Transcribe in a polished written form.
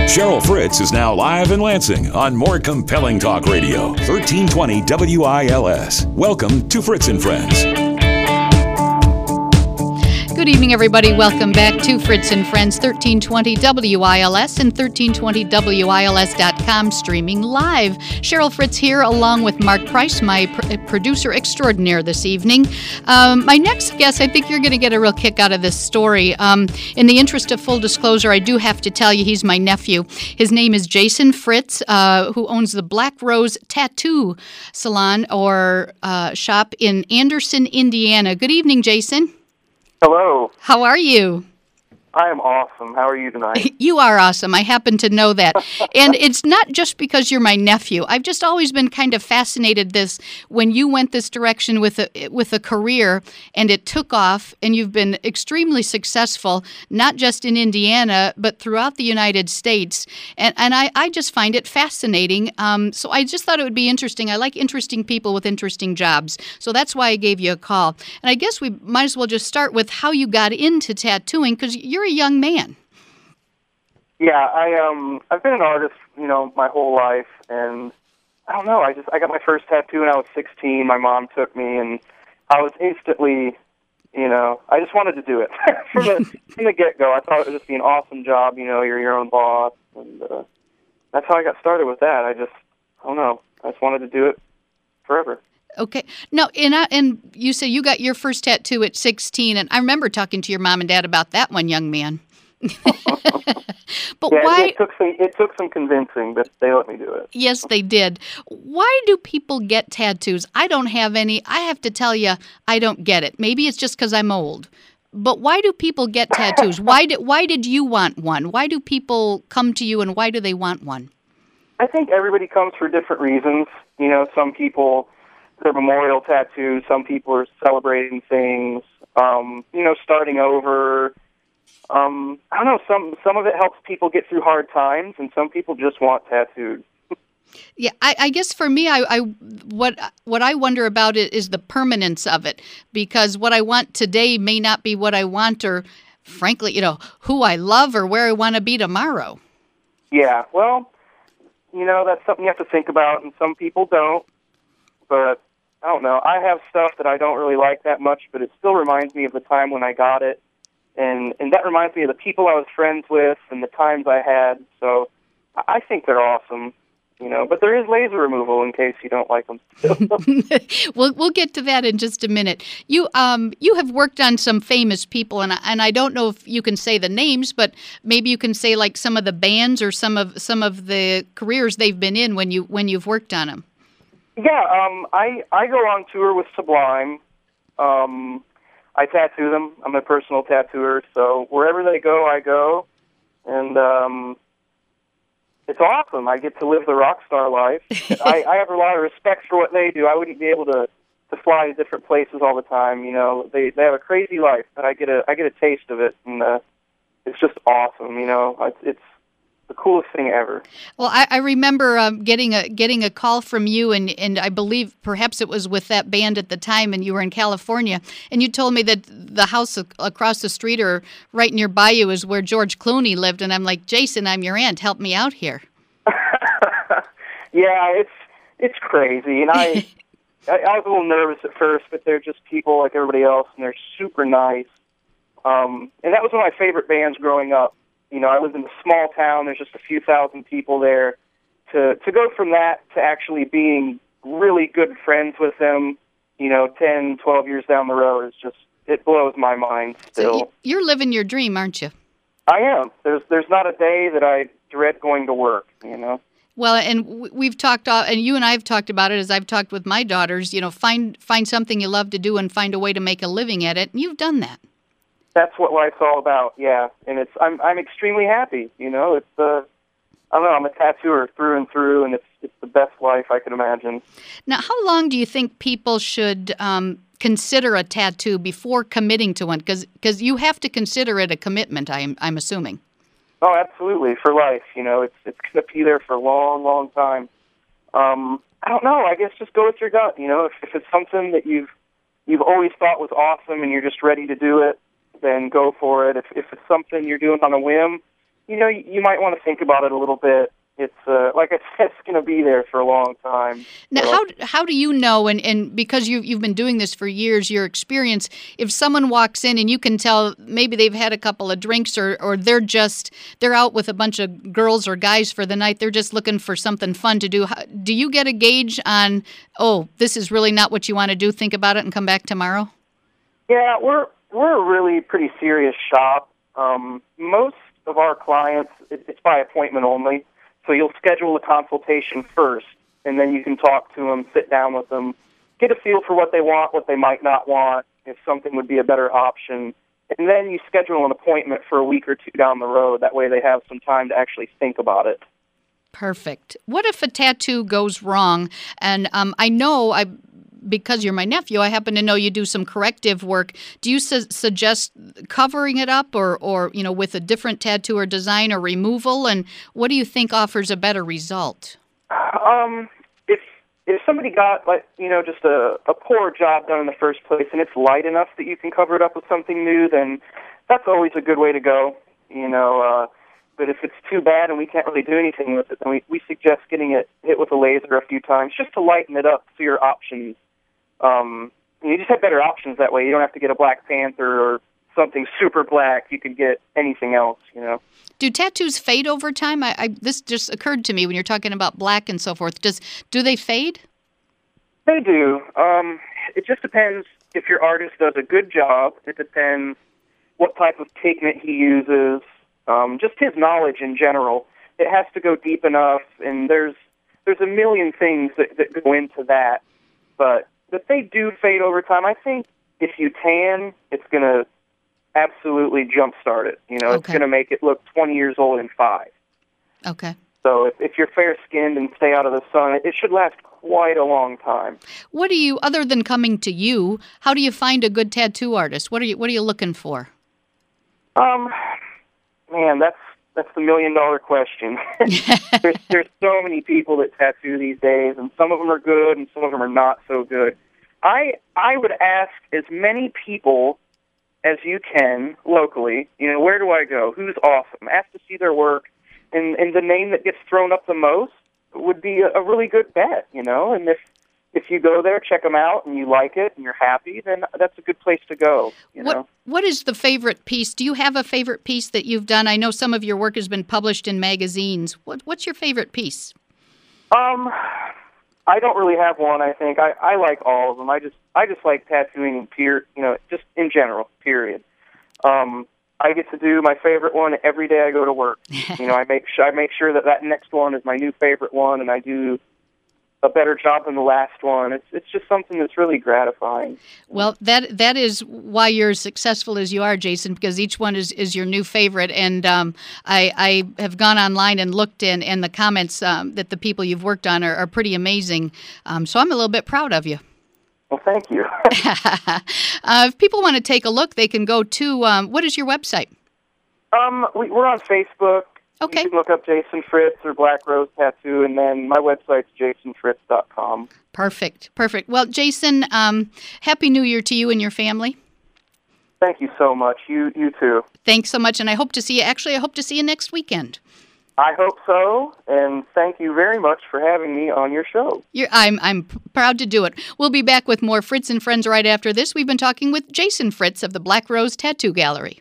Cheryl Fritz is now live in Lansing on more compelling talk radio, 1320 WILS. Welcome to Fritz and Friends. Good evening, everybody. Welcome back to Fritz and Friends, 1320 WILS and 1320WILS.com, streaming live. Cheryl Fritz here, along with Mark Price, my producer extraordinaire this evening. My next guest, I think you're going to get a real kick out of this story. In the interest of full disclosure, I do have to tell you he's my nephew. His name is Jason Fritz, who owns the Black Rose Tattoo Salon or shop in Anderson, Indiana. Good evening, Jason. Hello. How are you? I am awesome. How are you tonight? You are awesome. I happen to know that. And it's not just because you're my nephew. I've just always been kind of fascinated when you went this direction with a career and it took off and you've been extremely successful, not just in Indiana, but throughout the United States. And I just find it fascinating. So I just thought it would be interesting. I like interesting people with interesting jobs. So that's why I gave you a call. And I guess we might as well just start with how you got into tattooing, because you're a young man. Yeah, I've been an artist, my whole life, and I don't know, I got my first tattoo when I was 16. My mom took me, and I was instantly, I just wanted to do it. from the get-go, I thought it would just be an awesome job, you're your own boss, and that's how I got started with that. I don't know, I just wanted to do it forever. Okay. No, and you say you got your first tattoo at 16, and I remember talking to your mom and dad about that one, young man. But yeah, why? It took some convincing, but they let me do it. Yes, they did. Why do people get tattoos? I don't have any. I have to tell you, I don't get it. Maybe it's just because I'm old. But why do people get tattoos? Why did you want one? Why do people come to you, and why do they want one? I think everybody comes for different reasons. Some people, their memorial tattoos. Some people are celebrating things, starting over. I don't know, some of it helps people get through hard times, and some people just want tattooed. Yeah, I guess for me, what I wonder about it is the permanence of it, because what I want today may not be what I want, or frankly, who I love or where I want to be tomorrow. Yeah, well, that's something you have to think about, and some people don't, but I don't know. I have stuff that I don't really like that much, but it still reminds me of the time when I got it, and that reminds me of the people I was friends with and the times I had, so I think they're awesome, but there is laser removal in case you don't like them still. We'll get to that in just a minute. You have worked on some famous people, and I don't know if you can say the names, but maybe you can say like some of the bands or some of the careers they've been in when you've worked on them. Yeah, I go on tour with Sublime. I tattoo them. I'm a personal tattooer, so wherever they go, I go, and it's awesome. I get to live the rock star life. I have a lot of respect for what they do. I wouldn't be able to fly to different places all the time. They have a crazy life, but I get a taste of it, and it's just awesome. It's the coolest thing ever. Well, I remember getting a call from you, and I believe perhaps it was with that band at the time, and you were in California, and you told me that the house across the street or right nearby you is where George Clooney lived, and I'm like, Jason, I'm your aunt. Help me out here. Yeah, it's crazy, and I was a little nervous at first, but they're just people like everybody else, and they're super nice. And that was one of my favorite bands growing up. I lived in a small town. There's just a few thousand people there. To go from that to actually being really good friends with them, 10, 12 years down the road, it blows my mind still. So you're living your dream, aren't you? I am. There's not a day that I dread going to work, Well, and we've talked, and you and I have talked about it as I've talked with my daughters, find something you love to do and find a way to make a living at it, and you've done that. That's what life's all about, yeah. And I'm extremely happy, It's I don't know, I'm a tattooer through and through, and it's the best life I could imagine. Now, how long do you think people should consider a tattoo before committing to one? Because you have to consider it a commitment, I'm assuming. Oh, absolutely, for life. It's going to be there for a long, long time. I don't know. I guess just go with your gut. If it's something that you've always thought was awesome and you're just ready to do it, then go for it. If it's something you're doing on a whim, you might want to think about it a little bit. It's like I said, it's going to be there for a long time. Now, So, how do you know, and because you've been doing this for years, your experience, if someone walks in and you can tell maybe they've had a couple of drinks or they're out with a bunch of girls or guys for the night, they're just looking for something fun to do. Do you get a gauge on, oh, this is really not what you want to do, think about it and come back tomorrow? yeah, we're a really pretty serious shop. Most of our clients, it's by appointment only. So you'll schedule a consultation first, and then you can talk to them, sit down with them, get a feel for what they want, what they might not want, if something would be a better option. And then you schedule an appointment for a week or two down the road. That way they have some time to actually think about it. Perfect. What if a tattoo goes wrong? And because you're my nephew, I happen to know you do some corrective work. Do you suggest covering it up or with a different tattoo or design or removal? And what do you think offers a better result? If somebody got just a poor job done in the first place and it's light enough that you can cover it up with something new, then that's always a good way to go. But if it's too bad and we can't really do anything with it, then we suggest getting it hit with a laser a few times just to lighten it up so your options. You just have better options that way. You don't have to get a Black Panther or something super black. You could get anything else, Do tattoos fade over time? This just occurred to me when you're talking about black and so forth. Do they fade? They do. It just depends if your artist does a good job. It depends what type of pigment he uses, just his knowledge in general. It has to go deep enough, and there's a million things that go into that. But they do fade over time. I think if you tan, it's going to absolutely jumpstart it. It's going to make it look 20 years old in 5. Okay. So if you're fair-skinned and stay out of the sun, it should last quite a long time. What do you, other than coming to you, how do you find a good tattoo artist? What are you looking for? Man, that's the million-dollar question. There's so many people that tattoo these days, and some of them are good, and some of them are not so good. I would ask as many people as you can locally. Where do I go? Who's awesome? Ask to see their work, and the name that gets thrown up the most would be a really good bet. And if you go there, check them out, and you like it, and you're happy, then that's a good place to go. What is the favorite piece? Do you have a favorite piece that you've done? I know some of your work has been published in magazines. What's your favorite piece? I don't really have one. I think I like all of them. I just like tattooing just in general. Period. I get to do my favorite one every day I go to work. I make sure that next one is my new favorite one, and I do a better job than the last one. It's just something that's really gratifying. Well, that is why you're as successful as you are, Jason, because each one is your new favorite. And I have gone online and looked and the comments that the people you've worked on are pretty amazing. So I'm a little bit proud of you. Well, thank you. If people want to take a look, they can go to, what is your website? We're on Facebook. Okay. You can look up Jason Fritz or Black Rose Tattoo, and then my website's jasonfritz.com. Perfect. Well, Jason, Happy New Year to you and your family. Thank you so much. You too. Thanks so much, and I hope to see you. Actually, I hope to see you next weekend. I hope so, and thank you very much for having me on your show. I'm proud to do it. We'll be back with more Fritz and Friends right after this. We've been talking with Jason Fritz of the Black Rose Tattoo Gallery.